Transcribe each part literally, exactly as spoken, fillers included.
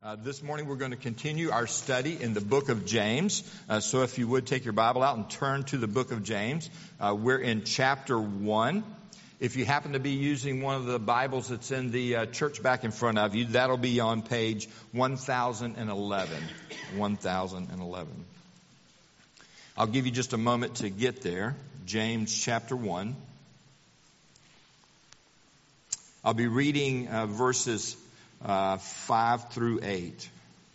Uh, this morning we're going to continue our study in the book of James. Uh, so if you would take your Bible out and turn to the book of James. Uh, we're in chapter one. If you happen to be using one of the Bibles that's in the uh, church back in front of you, that'll be on page one thousand eleven. one thousand eleven. I'll give you just a moment to get there. James chapter one. I'll be reading uh, verses Uh, five through eight.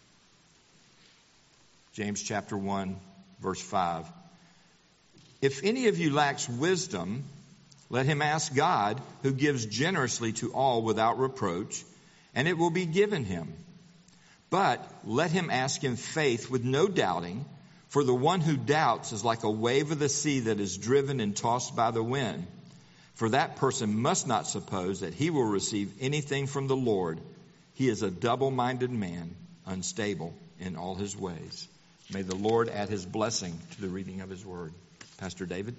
James chapter one, verse five. If any of you lacks wisdom, let him ask God, who gives generously to all without reproach, and it will be given him. But let him ask in faith with no doubting, for the one who doubts is like a wave of the sea that is driven and tossed by the wind. For that person must not suppose that he will receive anything from the Lord. He is a double-minded man, unstable in all his ways. May the Lord add his blessing to the reading of his word. Pastor David.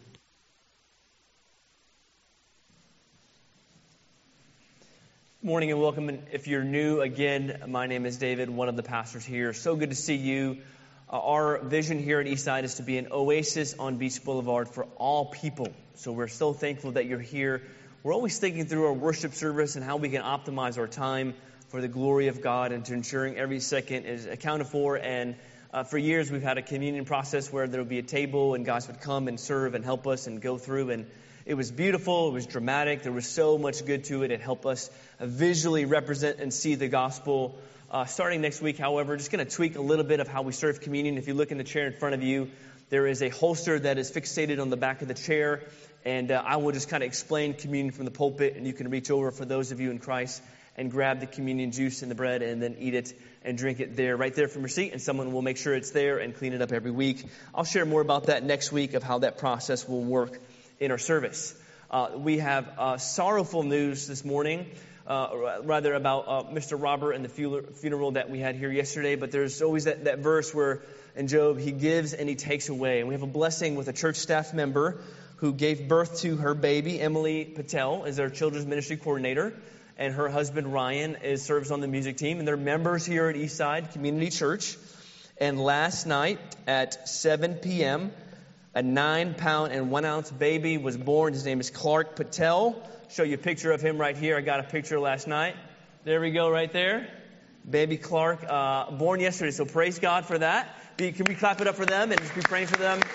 Morning and welcome. And if you're new, again, my name is David, one of the pastors here. So good to see you. Uh, our vision here at Eastside is to be an oasis on Beach Boulevard for all people. So we're so thankful that you're here. We're always thinking through our worship service and how we can optimize our time for the glory of God and to ensuring every second is accounted for. And uh, for years we've had a communion process where there would be a table and guys would come and serve and help us and go through. And it was beautiful. It was dramatic. There was so much good to it. It helped us visually represent and see the gospel. Uh, starting next week, however, just going to tweak a little bit of how we serve communion. If you look in the chair in front of you, there is a holster that is fixated on the back of the chair. And uh, I will just kind of explain communion from the pulpit, and you can reach over for those of you in Christ and grab the communion juice and the bread and then eat it and drink it there, right there from your seat. And someone will make sure it's there and clean it up every week. I'll share more about that next week of how that process will work in our service. Uh, we have uh, sorrowful news this morning, uh, rather about uh, Mister Robert and the funeral that we had here yesterday. But there's always that, that verse where in Job, he gives and he takes away. And we have a blessing with a church staff member who gave birth to her baby. Emily Patel is our children's ministry coordinator. And her husband, Ryan, is serves on the music team. And they're members here at Eastside Community Church. And last night at seven p.m., a nine-pound and one-ounce baby was born. His name is Clark Patel. Show you a picture of him right here. I got a picture last night. There we go right there. Baby Clark, uh, born yesterday. So praise God for that. Be, can we clap it up for them and just be praying for them?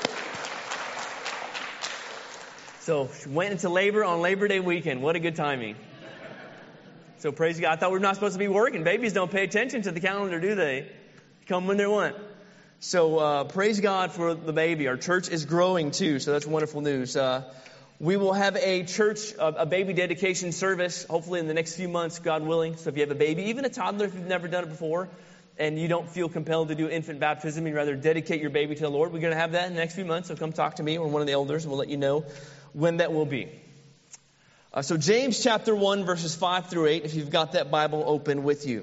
So went into labor on Labor Day weekend. What a good timing. So praise God. I thought we were not supposed to be working. Babies don't pay attention to the calendar, do they? Come when they want. So uh, praise God for the baby. Our church is growing too, so that's wonderful news. Uh, we will have a church, uh, a baby dedication service, hopefully in the next few months, God willing. So if you have a baby, even a toddler, if you've never done it before, and you don't feel compelled to do infant baptism, you'd rather dedicate your baby to the Lord, we're going to have that in the next few months. So come talk to me or one of the elders, and we'll let you know when that will be. Uh, so James chapter one, verses five through eight, if you've got that Bible open with you.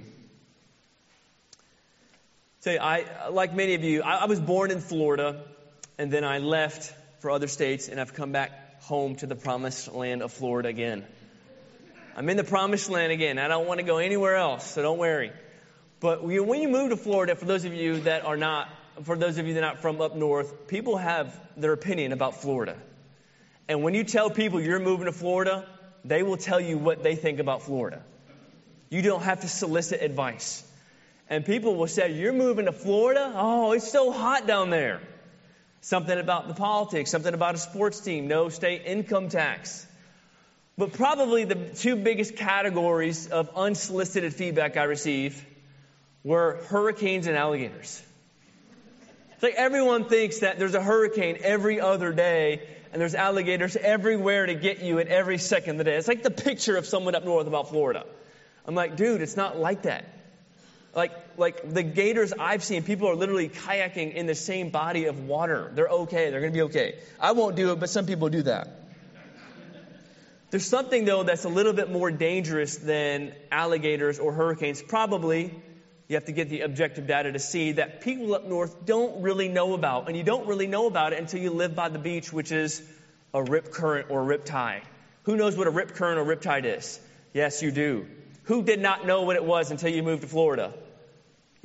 So I, like many of you, I, I was born in Florida, and then I left for other states, and I've come back home to the promised land of Florida again. I'm in the promised land again. I don't want to go anywhere else, so don't worry. But when you move to Florida, for those of you that are not, for those of you that are not from up north, people have their opinion about Florida. And when you tell people you're moving to Florida, they will tell you what they think about Florida. You don't have to solicit advice. And people will say, you're moving to Florida? Oh, it's so hot down there. Something about the politics, something about a sports team, no state income tax. But probably the two biggest categories of unsolicited feedback I received were hurricanes and alligators. It's like everyone thinks that there's a hurricane every other day, and there's alligators everywhere to get you at every second of the day. It's like the picture of someone up north about Florida. I'm like, dude, it's not like that. Like, like the gators I've seen, people are literally kayaking in the same body of water. They're okay. They're going to be okay. I won't do it, but some people do that. There's something, though, that's a little bit more dangerous than alligators or hurricanes. Probably, you have to get the objective data to see that people up north don't really know about. And you don't really know about it until you live by the beach, which is a rip current or rip tide. Who knows what a rip current or rip tide is? Yes, you do. Who did not know what it was until you moved to Florida?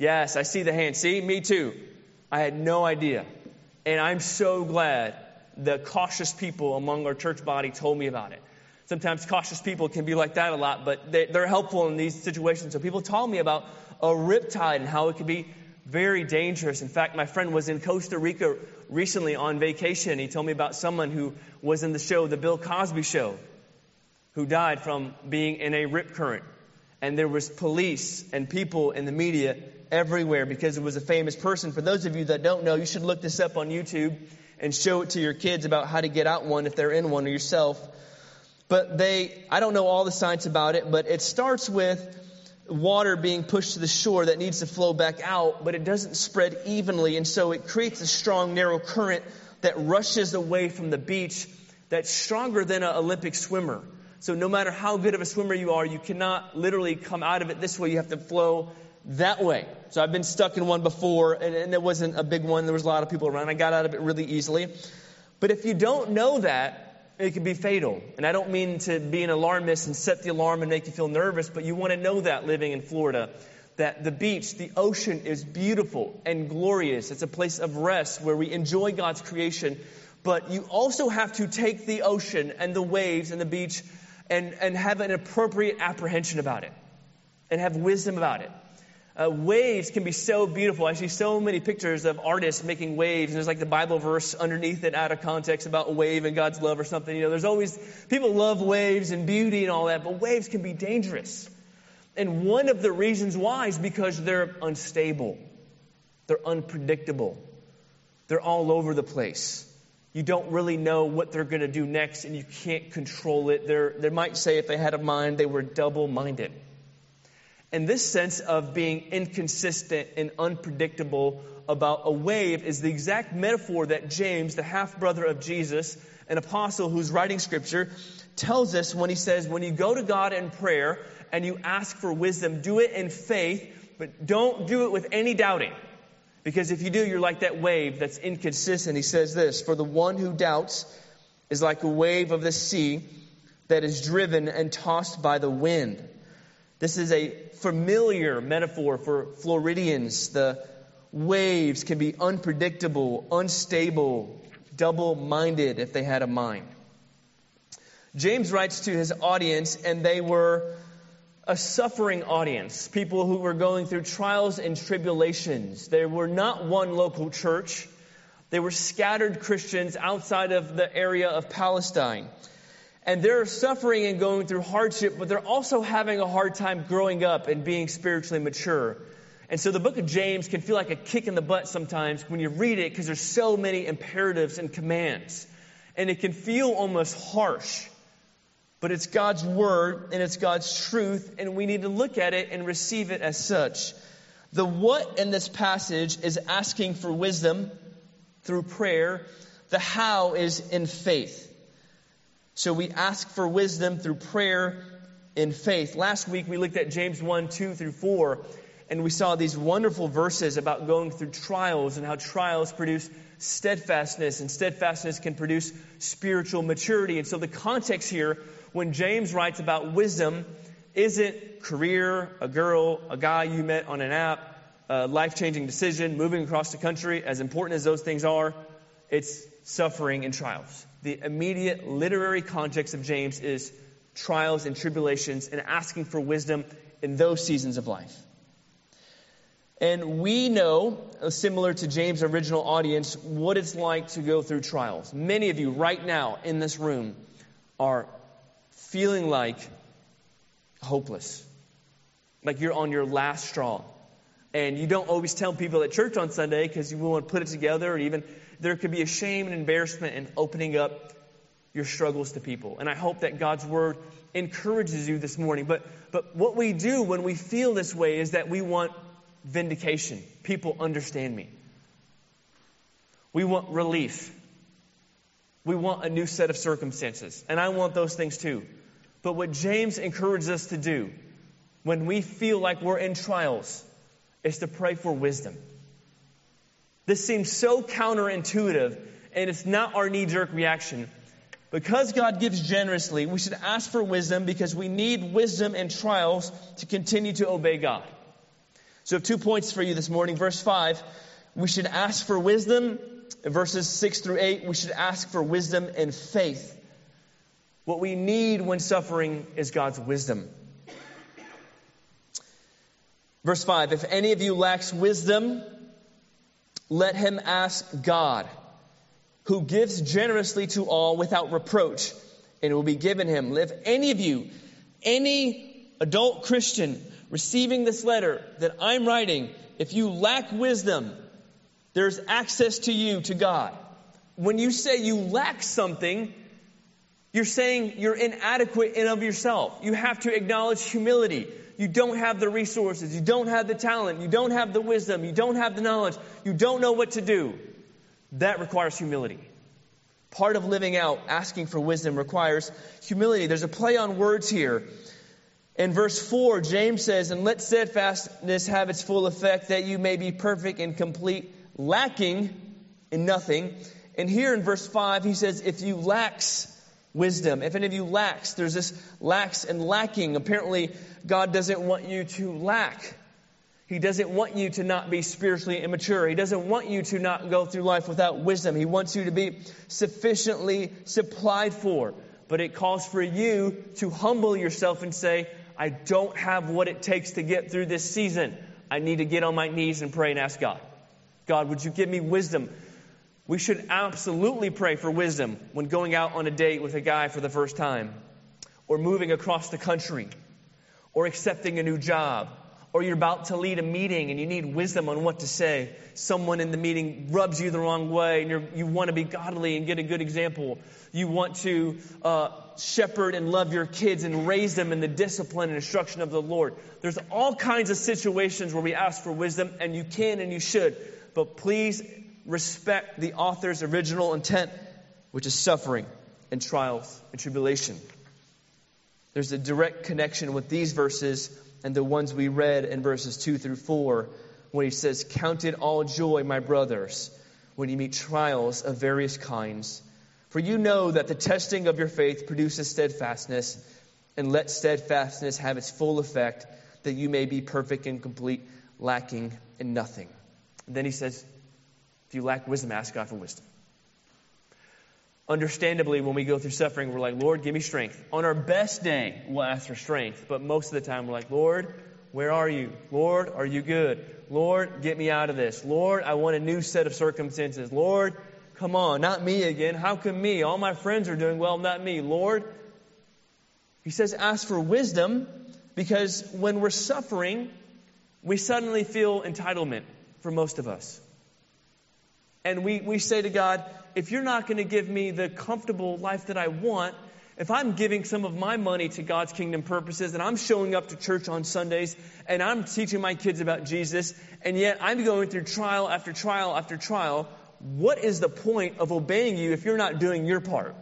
Yes, I see the hand. See, me too. I had no idea. And I'm so glad the cautious people among our church body told me about it. Sometimes cautious people can be like that a lot, but they, they're helpful in these situations. So people told me about a riptide and how it could be very dangerous. In fact, my friend was in Costa Rica recently on vacation. He told me about someone who was in the show, The Bill Cosby Show, who died from being in a rip current. And there was police and people in the media everywhere because it was a famous person. For those of you that don't know, you should look this up on YouTube and show it to your kids about how to get out one if they're in one or yourself. But they, I don't know all the science about it, but it starts with water being pushed to the shore that needs to flow back out, but it doesn't spread evenly. And so it creates a strong, narrow current that rushes away from the beach that's stronger than an Olympic swimmer. So no matter how good of a swimmer you are, you cannot literally come out of it this way. You have to flow that way. So I've been stuck in one before, and, and it wasn't a big one. There was a lot of people around. I got out of it really easily. But if you don't know that, it can be fatal. And I don't mean to be an alarmist and set the alarm and make you feel nervous, but you want to know that living in Florida, that the beach, the ocean is beautiful and glorious. It's a place of rest where we enjoy God's creation. But you also have to take the ocean and the waves and the beach and, and have an appropriate apprehension about it and have wisdom about it. Uh, waves can be so beautiful. I see so many pictures of artists making waves. And there's like the Bible verse underneath it out of context about a wave and God's love or something. You know, there's always, people love waves and beauty and all that, but waves can be dangerous. And one of the reasons why is because they're unstable. They're unpredictable. They're all over the place. You don't really know what they're going to do next, and you can't control it. They're, they might say if they had a mind, they were double-minded. And this sense of being inconsistent and unpredictable about a wave is the exact metaphor that James, the half-brother of Jesus, an apostle who's writing Scripture, tells us when he says, when you go to God in prayer and you ask for wisdom, do it in faith, but don't do it with any doubting. Because if you do, you're like that wave that's inconsistent. He says this, for the one who doubts is like a wave of the sea that is driven and tossed by the wind. This is a familiar metaphor for Floridians. The waves can be unpredictable, unstable, double-minded if they had a mind. James writes to his audience, and they were a suffering audience, people who were going through trials and tribulations. They were not one local church. They were scattered Christians outside of the area of Palestine. And they're suffering and going through hardship, but they're also having a hard time growing up and being spiritually mature. And so the book of James can feel like a kick in the butt sometimes when you read it because there's so many imperatives and commands. And it can feel almost harsh. But it's God's word and it's God's truth, and we need to look at it and receive it as such. The what in this passage is asking for wisdom through prayer. The how is in faith. So we ask for wisdom through prayer in faith. Last week we looked at James one, two through four, and we saw these wonderful verses about going through trials and how trials produce steadfastness, and steadfastness can produce spiritual maturity. And so the context here, when James writes about wisdom, isn't career, a girl, a guy you met on an app, a life-changing decision, moving across the country, as important as those things are, it's suffering and trials. The immediate literary context of James is trials and tribulations and asking for wisdom in those seasons of life. And we know, similar to James' original audience, what it's like to go through trials. Many of you right now in this room are feeling like hopeless, like you're on your last straw. And you don't always tell people at church on Sunday because you want to put it together, or even there could be a shame and embarrassment in opening up your struggles to people. And I hope that God's word encourages you this morning. But but what we do when we feel this way is that we want vindication. People understand me. We want relief. We want a new set of circumstances. And I want those things too. But what James encourages us to do when we feel like we're in trials is to pray for wisdom. This seems so counterintuitive, and it's not our knee-jerk reaction. Because God gives generously, we should ask for wisdom because we need wisdom in trials to continue to obey God. So I have two points for you this morning. Verse five, we should ask for wisdom. In verses six through eight, we should ask for wisdom and faith. What we need when suffering is God's wisdom. Verse five, if any of you lacks wisdom, let him ask God, who gives generously to all without reproach, and it will be given him. If any of you, any adult Christian receiving this letter that I'm writing, if you lack wisdom, there's access to you, to God. When you say you lack something, you're saying you're inadequate in of yourself. You have to acknowledge humility. You don't have the resources. You don't have the talent. You don't have the wisdom. You don't have the knowledge. You don't know what to do. That requires humility. Part of living out, asking for wisdom, requires humility. There's a play on words here. In verse four, James says, and let steadfastness have its full effect, that you may be perfect and complete, lacking in nothing. And here in verse five, he says, if you lacks wisdom, if any of you lacks, there's this lacks and lacking. Apparently, God doesn't want you to lack. He doesn't want you to not be spiritually immature. He doesn't want you to not go through life without wisdom. He wants you to be sufficiently supplied for. But it calls for you to humble yourself and say, I don't have what it takes to get through this season. I need to get on my knees and pray and ask God. God, would you give me wisdom? We should absolutely pray for wisdom when going out on a date with a guy for the first time, or moving across the country, or accepting a new job, or you're about to lead a meeting and you need wisdom on what to say. Someone in the meeting rubs you the wrong way and you're, you want to be godly and get a good example. You want to uh, shepherd and love your kids and raise them in the discipline and instruction of the Lord. There's all kinds of situations where we ask for wisdom, and you can and you should. But please respect the author's original intent, which is suffering and trials and tribulation. There's a direct connection with these verses and the ones we read in verses two through four, when he says, count it all joy, my brothers, when you meet trials of various kinds. For you know that the testing of your faith produces steadfastness, and let steadfastness have its full effect, that you may be perfect and complete, lacking in nothing. And then he says, if you lack wisdom, ask God for wisdom. Understandably, when we go through suffering, we're like, Lord, give me strength. On our best day, we'll ask for strength. But most of the time, we're like, Lord, where are you? Lord, are you good? Lord, get me out of this. Lord, I want a new set of circumstances. Lord, come on, not me again. How come me? All my friends are doing well, not me. Lord, he says, ask for wisdom, because when we're suffering, we suddenly feel entitlement for most of us. And we, we say to God, if you're not going to give me the comfortable life that I want, if I'm giving some of my money to God's kingdom purposes, and I'm showing up to church on Sundays, and I'm teaching my kids about Jesus, and yet I'm going through trial after trial after trial, what is the point of obeying you if you're not doing your part?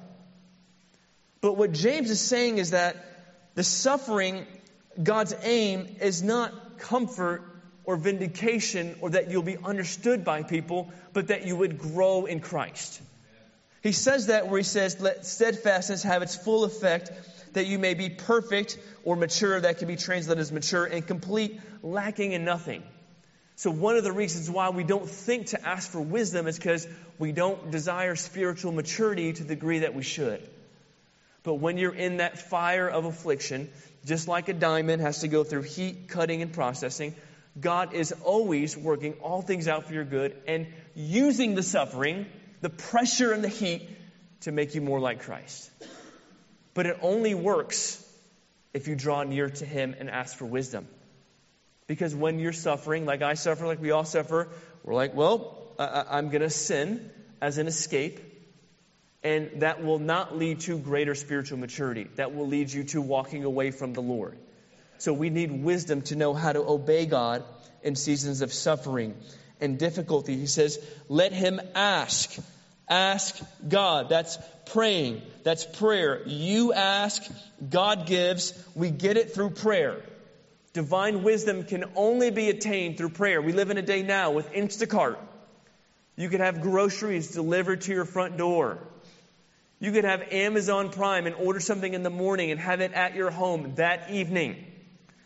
But what James is saying is that the suffering, God's aim is not comfort or vindication, or that you'll be understood by people, but that you would grow in Christ. He says that where he says, let steadfastness have its full effect, that you may be perfect or mature. That can be translated as mature and complete, lacking in nothing. So one of the reasons why we don't think to ask for wisdom is because we don't desire spiritual maturity to the degree that we should. But when you're in that fire of affliction, just like a diamond has to go through heat, cutting, and processing, God is always working all things out for your good and using the suffering, the pressure and the heat to make you more like Christ. But it only works if you draw near to Him and ask for wisdom. Because when you're suffering, like I suffer, like we all suffer, we're like, well, I- I'm going to sin as an escape. And that will not lead to greater spiritual maturity. That will lead you to walking away from the Lord. So we need wisdom to know how to obey God in seasons of suffering and difficulty. He says, let him ask. Ask God. That's praying. That's prayer. You ask, God gives. We get it through prayer. Divine wisdom can only be attained through prayer. We live in a day now with Instacart. You could have groceries delivered to your front door. You could have Amazon Prime and order something in the morning and have it at your home that evening.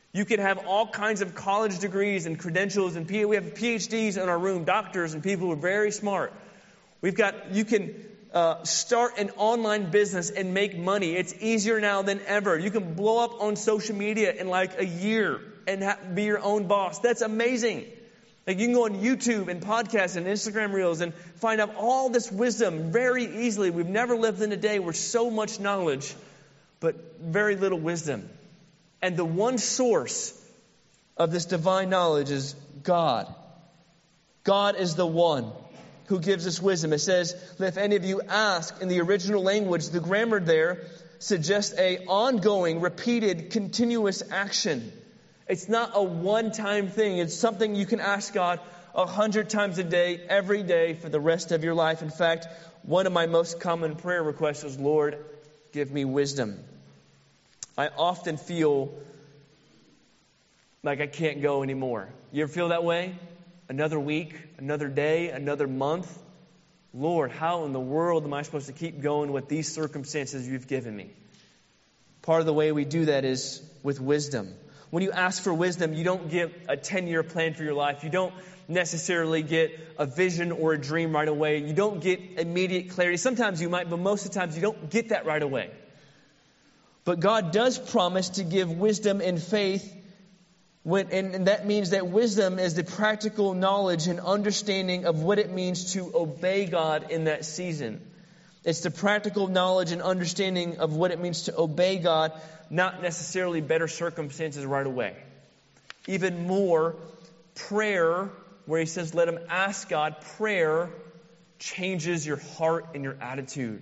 You can have all kinds of college degrees and credentials, and P- we have P H Ds in our room, doctors and people who are very smart. We've got, you can uh, start an online business and make money. It's easier now than ever. You can blow up on social media in like a year and ha- be your own boss. That's amazing. Like you can go on YouTube and podcasts and Instagram Reels and find out all this wisdom very easily. We've never lived in a day where so much knowledge, but very little wisdom. And the one source of this divine knowledge is God. God is the one who gives us wisdom. It says, if any of you ask, in the original language, the grammar there suggests a ongoing, repeated, continuous action. It's not a one-time thing. It's something you can ask God a hundred times a day, every day, for the rest of your life. In fact, one of my most common prayer requests is, Lord, give me wisdom. I often feel like I can't go anymore. You ever feel that way? Another week, another day, another month? Lord, how in the world am I supposed to keep going with these circumstances you've given me? Part of the way we do that is with wisdom. When you ask for wisdom, you don't get a ten-year plan for your life. You don't necessarily get a vision or a dream right away. You don't get immediate clarity. Sometimes you might, but most of the times you don't get that right away. But God does promise to give wisdom and faith, when, and, and that means that wisdom is the practical knowledge and understanding of what it means to obey God in that season. It's the practical knowledge and understanding of what it means to obey God, not necessarily better circumstances right away. Even more, prayer, where he says, let him ask God, prayer changes your heart and your attitude.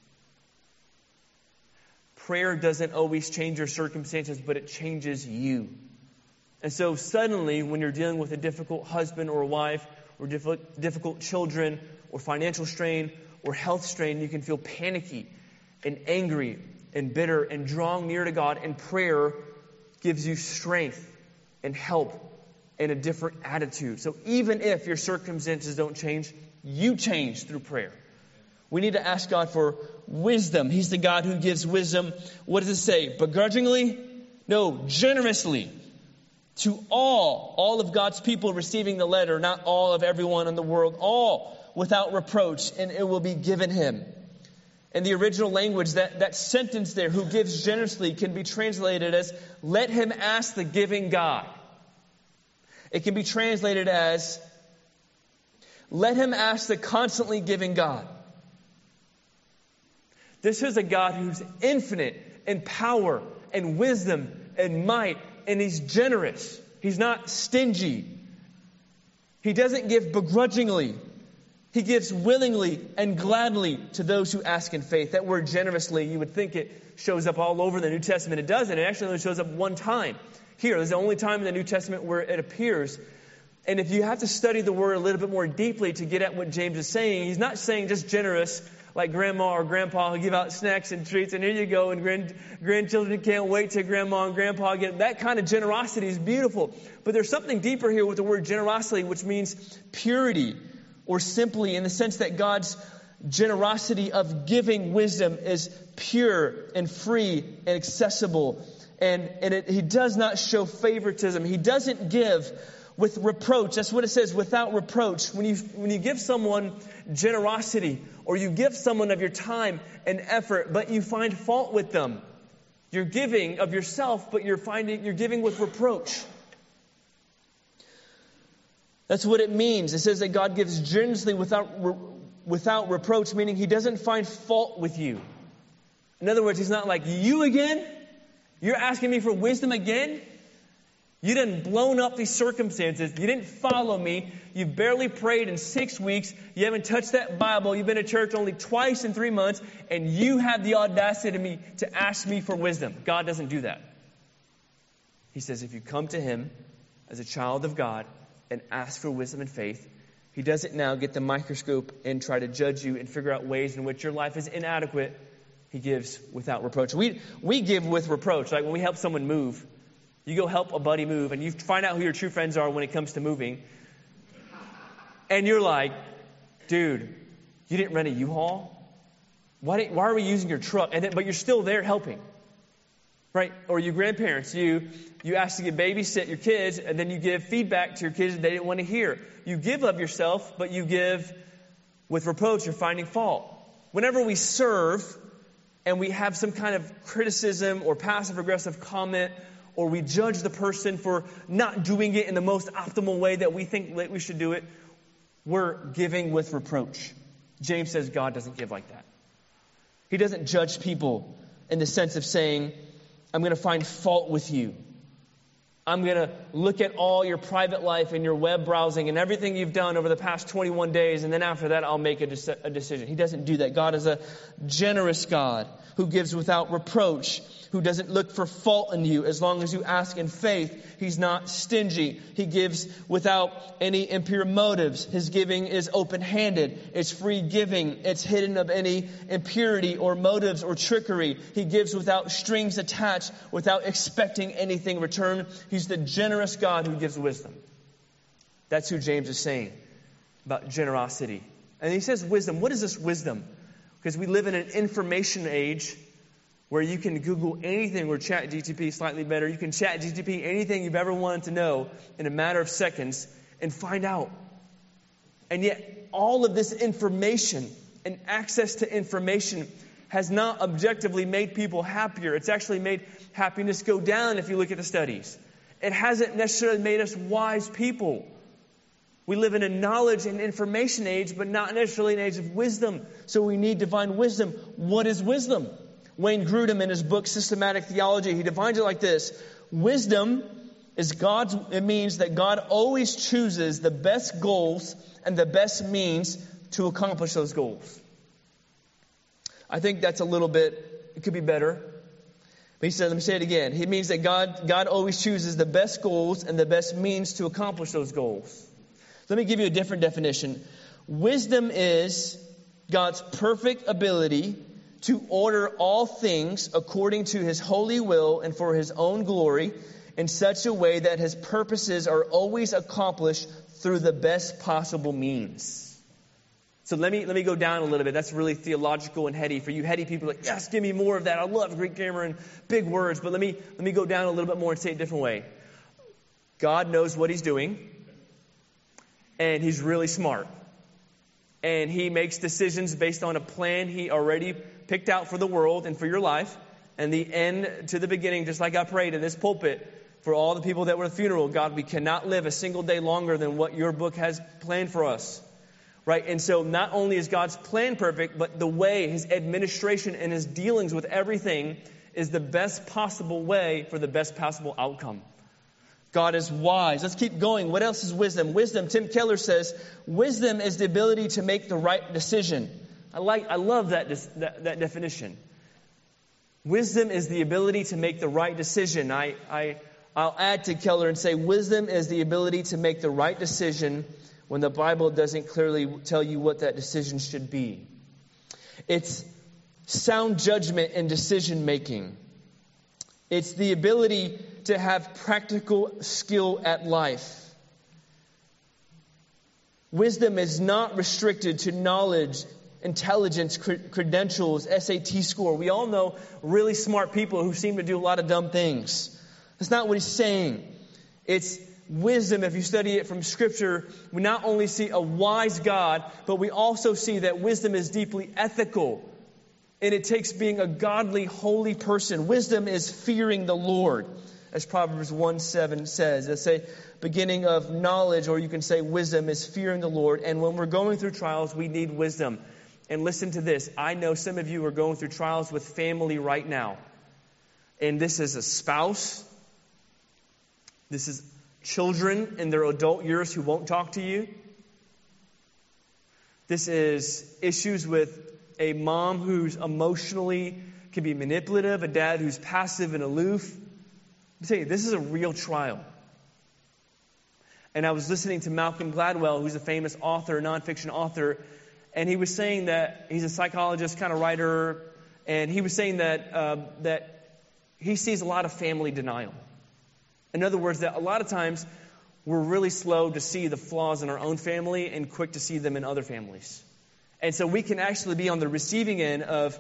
Prayer doesn't always change your circumstances, but it changes you. And so suddenly, when you're dealing with a difficult husband or wife, or difficult, difficult children, or financial strain, or health strain, you can feel panicky and angry and bitter, and drawing near to God in prayer gives you strength and help and a different attitude. So even if your circumstances don't change, you change through prayer. We need to ask God for wisdom. He's the God who gives wisdom. What does it say? Begrudgingly? No, generously. To all, all of God's people receiving the letter, not all of everyone in the world, all without reproach, and it will be given him. In the original language, that, that sentence there, who gives generously, can be translated as, let him ask the giving God. It can be translated as, let him ask the constantly giving God. This is a God who's infinite in power and wisdom and might, and he's generous. He's not stingy. He doesn't give begrudgingly. He gives willingly and gladly to those who ask in faith. That word generously, you would think it shows up all over the New Testament. It doesn't. It actually only shows up one time. Here, this is the only time in the New Testament where it appears. And if you have to study the word a little bit more deeply to get at what James is saying, he's not saying just generous like grandma or grandpa who give out snacks and treats, and here you go, and grand, grandchildren can't wait till grandma and grandpa get. That kind of generosity is beautiful. But there's something deeper here with the word generosity, which means purity, or simply in the sense that God's generosity of giving wisdom is pure and free and accessible. And, and it, he does not show favoritism. He doesn't give with reproach. That's what it says, without reproach. When you, when you give someone generosity, or you give someone of your time and effort, but you find fault with them, you're giving of yourself, but you're finding you're giving with reproach. That's what it means. It says that God gives generously without re, without reproach, meaning he doesn't find fault with you. In other words, he's not like, you again? You're asking me for wisdom again? You didn't blown up these circumstances. You didn't follow me. You barely prayed in six weeks. You haven't touched that Bible. You've been to church only twice in three months. And you have the audacity to me to ask me for wisdom. God doesn't do that. He says if you come to him as a child of God and ask for wisdom and faith, he doesn't now get the microscope and try to judge you and figure out ways in which your life is inadequate. He gives without reproach. We, we give with reproach. Like when we help someone move, you go help a buddy move, and you find out who your true friends are when it comes to moving. And you're like, dude, you didn't rent a U-Haul? Why, didn't, why are we using your truck? And then, but you're still there helping. Right? Or you grandparents, you you ask to get babysit your kids, and then you give feedback to your kids that they didn't want to hear. You give of yourself, but you give with reproach or finding fault. Whenever we serve and we have some kind of criticism or passive-aggressive comment, or we judge the person for not doing it in the most optimal way that we think that we should do it, we're giving with reproach. James says God doesn't give like that. He doesn't judge people in the sense of saying, I'm going to find fault with you. I'm going to look at all your private life and your web browsing and everything you've done over the past twenty-one days, and then after that I'll make a, de- a decision. He doesn't do that. God is a generous God who gives without reproach, who doesn't look for fault in you as long as you ask in faith. He's not stingy. He gives without any impure motives. His giving is open-handed. It's free giving. It's hidden of any impurity or motives or trickery. He gives without strings attached, without expecting anything in return. He's the generous God who gives wisdom. That's who James is saying about generosity. And he says wisdom. What is this wisdom? Because we live in an information age where you can Google anything, or Chat G T P slightly better. You can Chat G T P anything you've ever wanted to know in a matter of seconds and find out. And yet all of this information and access to information has not objectively made people happier. It's actually made happiness go down if you look at the studies. It hasn't necessarily made us wise people. We live in a knowledge and information age, but not necessarily an age of wisdom. So we need divine wisdom. What is wisdom? Wayne Grudem, in his book Systematic Theology, he defines it like this. Wisdom is God's, it means that God always chooses the best goals and the best means to accomplish those goals. I think that's a little bit, it could be better. But he said, let me say it again. He means that God, God always chooses the best goals and the best means to accomplish those goals. Let me give you a different definition. Wisdom is God's perfect ability to order all things according to His holy will and for His own glory in such a way that His purposes are always accomplished through the best possible means. So let me let me go down a little bit. That's really theological and heady. For you heady people, like, yes, give me more of that. I love Greek grammar and big words. But let me let me go down a little bit more and say it a different way. God knows what He's doing. And He's really smart. And He makes decisions based on a plan He already picked out for the world and for your life. And the end to the beginning, just like I prayed in this pulpit for all the people that were at the funeral. God, we cannot live a single day longer than what your book has planned for us. Right? And so not only is God's plan perfect, but the way, His administration and His dealings with everything is the best possible way for the best possible outcome. God is wise. Let's keep going. What else is wisdom? Wisdom, Tim Keller says, wisdom is the ability to make the right decision. I like, I love that, that, that definition. Wisdom is the ability to make the right decision. I, I, I'll add to Keller and say, wisdom is the ability to make the right decision when the Bible doesn't clearly tell you what that decision should be. It's sound judgment and decision making. It's the ability to have practical skill at life. Wisdom is not restricted to knowledge, intelligence, credentials, S A T score. We all know really smart people who seem to do a lot of dumb things. That's not what he's saying. It's wisdom, if you study it from Scripture, we not only see a wise God, but we also see that wisdom is deeply ethical. And it takes being a godly, holy person. Wisdom is fearing the Lord, as Proverbs one seven says. It's a beginning of knowledge, or you can say wisdom is fearing the Lord. And when we're going through trials, we need wisdom. And listen to this. I know some of you are going through trials with family right now. And this is a spouse. This is children in their adult years who won't talk to you. This is issues with a mom who's emotionally can be manipulative, a dad who's passive and aloof. I'm telling you, this is a real trial. And I was listening to Malcolm Gladwell, who's a famous author, nonfiction author, and he was saying that he's a psychologist, kind of writer, and he was saying that uh, that he sees a lot of family denial. In other words, that a lot of times we're really slow to see the flaws in our own family and quick to see them in other families. And so we can actually be on the receiving end of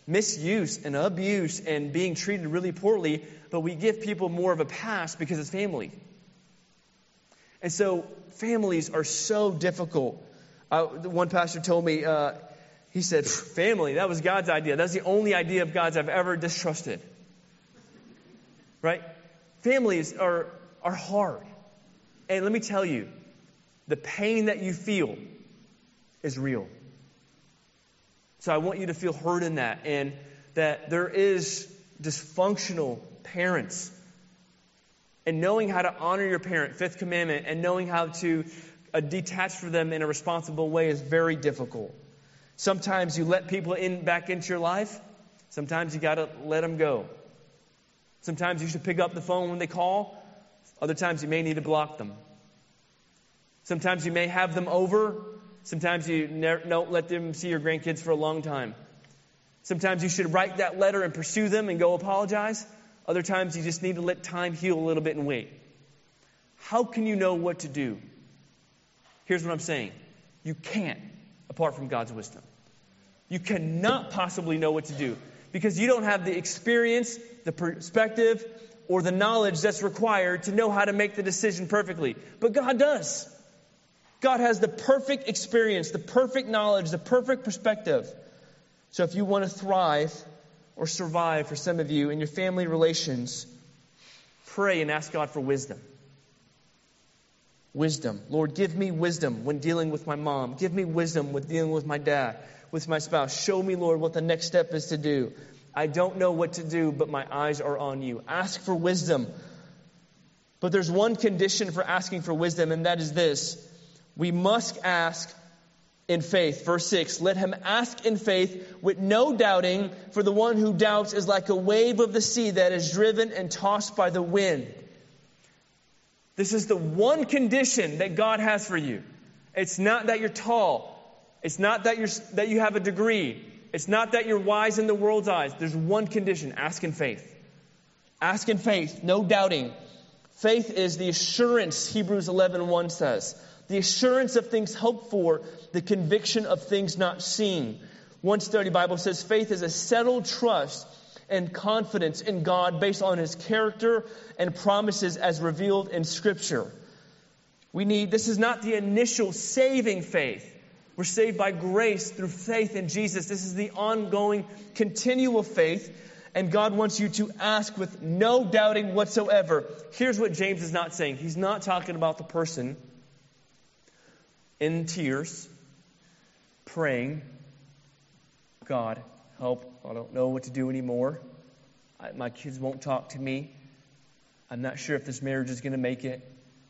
misuse and abuse and being treated really poorly, but we give people more of a pass because it's family. And so families are so difficult. Uh, one pastor told me, uh, he said, family, that was God's idea. That's the only idea of God's I've ever distrusted. Right? Families are, are hard. And let me tell you, the pain that you feel is real. So I want you to feel heard in that, and that there is dysfunctional parents. And knowing how to honor your parent, fifth commandment, and knowing how to uh, detach from them in a responsible way is very difficult. Sometimes you let people in back into your life. Sometimes you got to let them go. Sometimes you should pick up the phone when they call. Other times you may need to block them. Sometimes you may have them over. Sometimes you ne- don't let them see your grandkids for a long time. Sometimes you should write that letter and pursue them and go apologize. Other times you just need to let time heal a little bit and wait. How can you know what to do? Here's what I'm saying. You can't, apart from God's wisdom. You cannot possibly know what to do because you don't have the experience, the perspective, or the knowledge that's required to know how to make the decision perfectly. But God does. God has the perfect experience, the perfect knowledge, the perfect perspective. So if you want to thrive or survive for some of you in your family relations, pray and ask God for wisdom. Wisdom. Lord, give me wisdom when dealing with my mom. Give me wisdom when dealing with my dad, with my spouse. Show me, Lord, what the next step is to do. I don't know what to do, but my eyes are on you. Ask for wisdom. But there's one condition for asking for wisdom, and that is this. We must ask in faith. Verse six, let him ask in faith with no doubting, for the one who doubts is like a wave of the sea that is driven and tossed by the wind. This is the one condition that God has for you. It's not that you're tall. It's not that you're that you have a degree. It's not that you're wise in the world's eyes. There's one condition. Ask in faith. Ask in faith, no doubting. Faith is the assurance, Hebrews eleven one says. The assurance of things hoped for, the conviction of things not seen. One study Bible says faith is a settled trust and confidence in God based on His character and promises as revealed in Scripture. We need, this is not the initial saving faith. We're saved by grace through faith in Jesus. This is the ongoing, continual faith. And God wants you to ask with no doubting whatsoever. Here's what James is not saying. He's not talking about the person in tears, praying, God, help. I don't know what to do anymore. I, my kids won't talk to me. I'm not sure if this marriage is going to make it.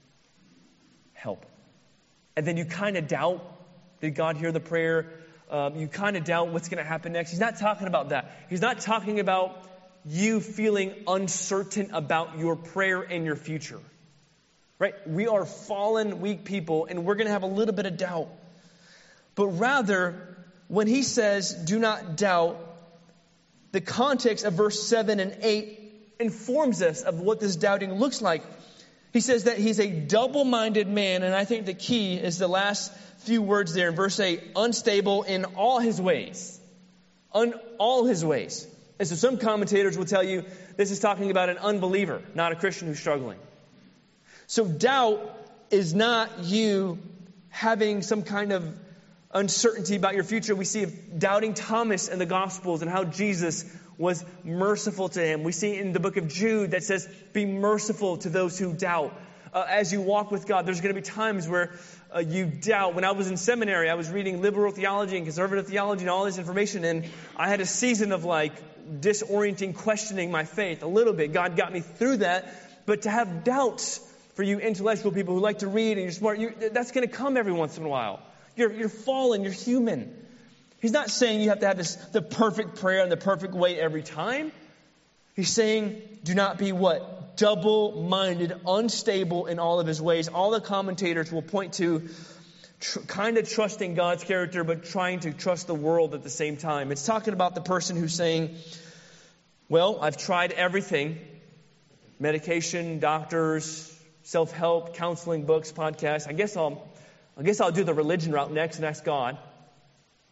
Help. And then you kind of doubt. Did God hear the prayer? Um, you kind of doubt what's going to happen next. He's not talking about that. He's not talking about you feeling uncertain about your prayer and your future. Right? We are fallen, weak people, and we're going to have a little bit of doubt. But rather, when he says, do not doubt, the context of verse seven and eight informs us of what this doubting looks like. He says that he's a double-minded man, and I think the key is the last few words there in verse eight, unstable in all his ways. Un- all his ways. And so some commentators will tell you this is talking about an unbeliever, not a Christian who's struggling. So doubt is not you having some kind of uncertainty about your future. We see doubting Thomas in the Gospels and how Jesus was merciful to him. We see in the book of Jude that says, be merciful to those who doubt. Uh, as you walk with God, there's going to be times where uh, you doubt. When I was in seminary, I was reading liberal theology and conservative theology and all this information, and I had a season of like disorienting, questioning my faith a little bit. God got me through that. But to have doubts, for you intellectual people who like to read and you're smart, you, that's going to come every once in a while. You're, you're fallen, you're human. He's not saying you have to have this the perfect prayer in the perfect way every time. He's saying, do not be what? Double-minded, unstable in all of his ways. All the commentators will point to tr- kind of trusting God's character, but trying to trust the world at the same time. It's talking about the person who's saying, well, I've tried everything. Medication, doctors, self-help, counseling, books, podcasts. I guess I'll, I guess I'll do the religion route next and ask God.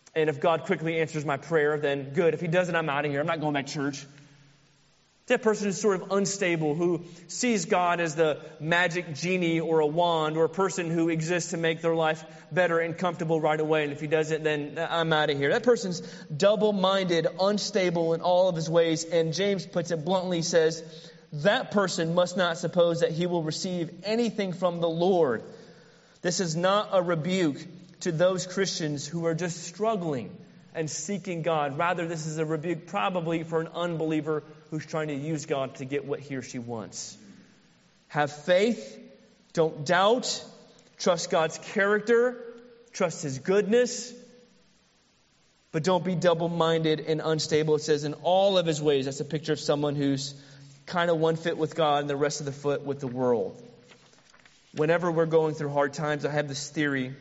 And if God quickly answers my prayer, then good. If he doesn't, I'm out of here. I'm not going back to church. That person is sort of unstable, who sees God as the magic genie or a wand, or a person who exists to make their life better and comfortable right away. And if he doesn't, then I'm out of here. That person's double-minded, unstable in all of his ways. And James puts it bluntly, says, that person must not suppose that he will receive anything from the Lord. This is not a rebuke to those Christians who are just struggling and seeking God. Rather, this is a rebuke probably for an unbeliever who's trying to use God to get what he or she wants. Have faith. Don't doubt. Trust God's character. Trust his goodness. But don't be double-minded and unstable. It says in all of his ways. That's a picture of someone who's kind of one foot with God and the rest of the foot with the world. Whenever we're going through hard times, I have this theory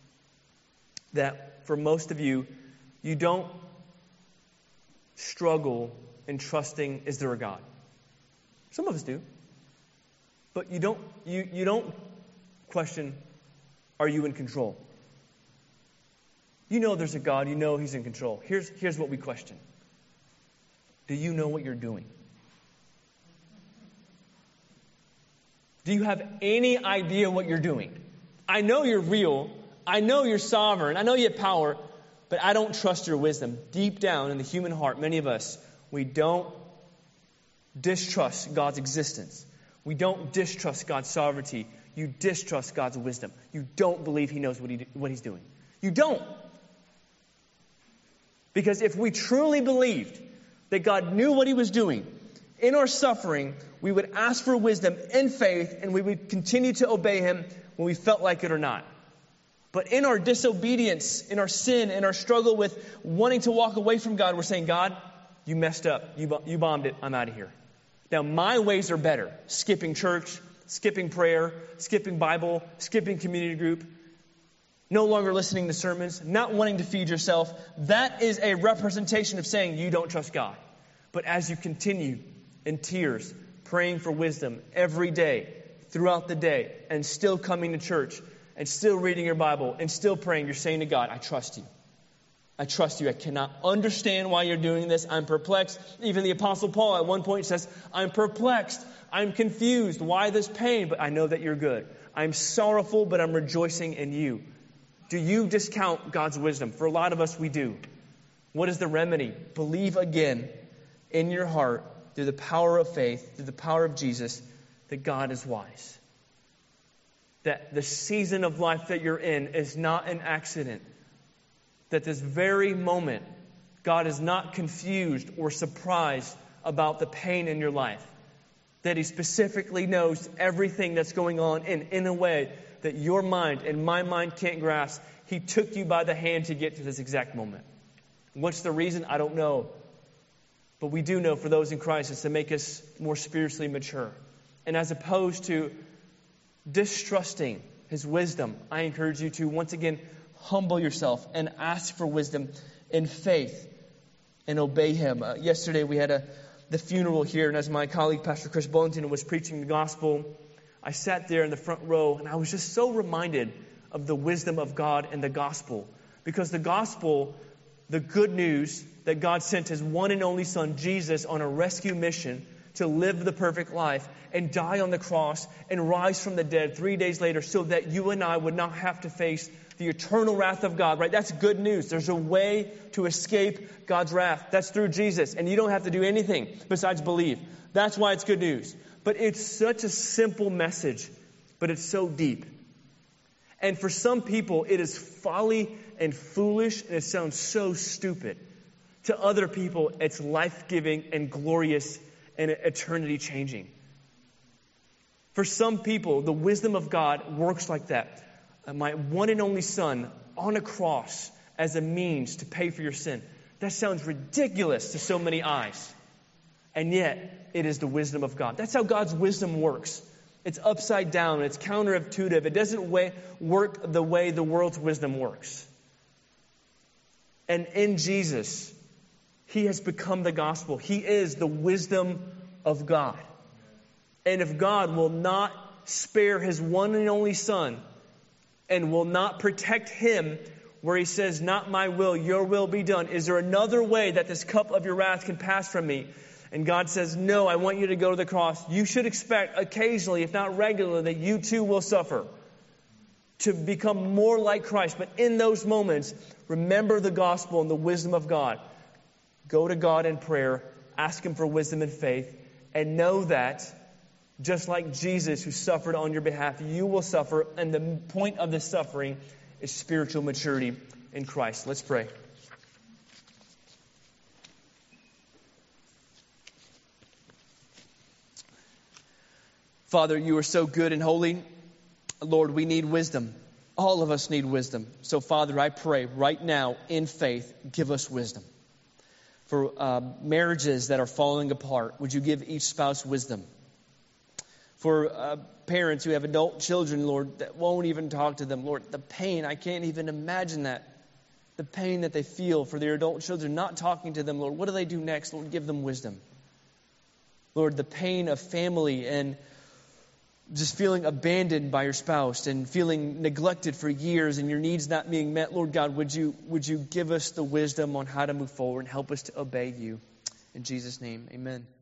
that for most of you, you don't struggle in trusting, is there a God? Some of us do. But you don't you, you don't question, are you in control? You know there's a God, you know he's in control. Here's here's what we question. Do you know what you're doing? Do you have any idea what you're doing? I know you're real. I know you're sovereign. I know you have power. But I don't trust your wisdom. Deep down in the human heart, many of us, we don't distrust God's existence. We don't distrust God's sovereignty. You distrust God's wisdom. You don't believe he knows what, he, what he's doing. You don't. Because if we truly believed that God knew what he was doing, in our suffering, we would ask for wisdom in faith, and we would continue to obey him when we felt like it or not. But in our disobedience, in our sin, in our struggle with wanting to walk away from God, we're saying, God, you messed up. You, you bombed it. I'm out of here. Now, my ways are better. Skipping church, skipping prayer, skipping Bible, skipping community group, no longer listening to sermons, not wanting to feed yourself. That is a representation of saying you don't trust God. But as you continue in tears, praying for wisdom every day, throughout the day, and still coming to church, and still reading your Bible, and still praying, you're saying to God, I trust you. I trust you. I cannot understand why you're doing this. I'm perplexed. Even the Apostle Paul at one point says, I'm perplexed. I'm confused. Why this pain? But I know that you're good. I'm sorrowful, but I'm rejoicing in you. Do you discount God's wisdom? For a lot of us, we do. What is the remedy? Believe again in your heart, through the power of faith, through the power of Jesus, that God is wise. That the season of life that you're in is not an accident. That this very moment, God is not confused or surprised about the pain in your life. That he specifically knows everything that's going on, and in a way that your mind and my mind can't grasp. He took you by the hand to get to this exact moment. What's the reason? I don't know. But we do know for those in Christ, it's to make us more spiritually mature. And as opposed to distrusting his wisdom, I encourage you to once again humble yourself and ask for wisdom in faith and obey him. Uh, yesterday we had a the funeral here, and as my colleague Pastor Chris Bullington was preaching the gospel, I sat there in the front row and I was just so reminded of the wisdom of God and the gospel. Because the gospel, the good news that God sent his one and only Son, Jesus, on a rescue mission to live the perfect life and die on the cross and rise from the dead three days later so that you and I would not have to face the eternal wrath of God, right? That's good news. There's a way to escape God's wrath. That's through Jesus. And you don't have to do anything besides believe. That's why it's good news. But it's such a simple message, but it's so deep. And for some people, it is folly and foolish, and it sounds so stupid. To other people, it's life-giving and glorious and eternity-changing. For some people, the wisdom of God works like that. My one and only Son on a cross as a means to pay for your sin. That sounds ridiculous to so many eyes. And yet, it is the wisdom of God. That's how God's wisdom works. It's upside down. It's counterintuitive. It doesn't way, work the way the world's wisdom works. And in Jesus, he has become the gospel. He is the wisdom of God. And if God will not spare his one and only Son and will not protect him where he says, not my will, your will be done. Is there another way that this cup of your wrath can pass from me? And God says, no, I want you to go to the cross. You should expect occasionally, if not regularly, that you too will suffer to become more like Christ. But in those moments, remember the gospel and the wisdom of God. Go to God in prayer, ask Him for wisdom and faith, and know that just like Jesus who suffered on your behalf, you will suffer. And the point of this suffering is spiritual maturity in Christ. Let's pray. Father, you are so good and holy. Lord, we need wisdom. All of us need wisdom. So, Father, I pray right now in faith, give us wisdom. For uh, marriages that are falling apart, would you give each spouse wisdom? For uh, parents who have adult children, Lord, that won't even talk to them, Lord, the pain, I can't even imagine that. The pain that they feel for their adult children not talking to them, Lord, what do they do next? Lord, give them wisdom. Lord, the pain of family and just feeling abandoned by your spouse and feeling neglected for years and your needs not being met. Lord God, would you would you give us the wisdom on how to move forward and help us to obey you? In Jesus' name, amen.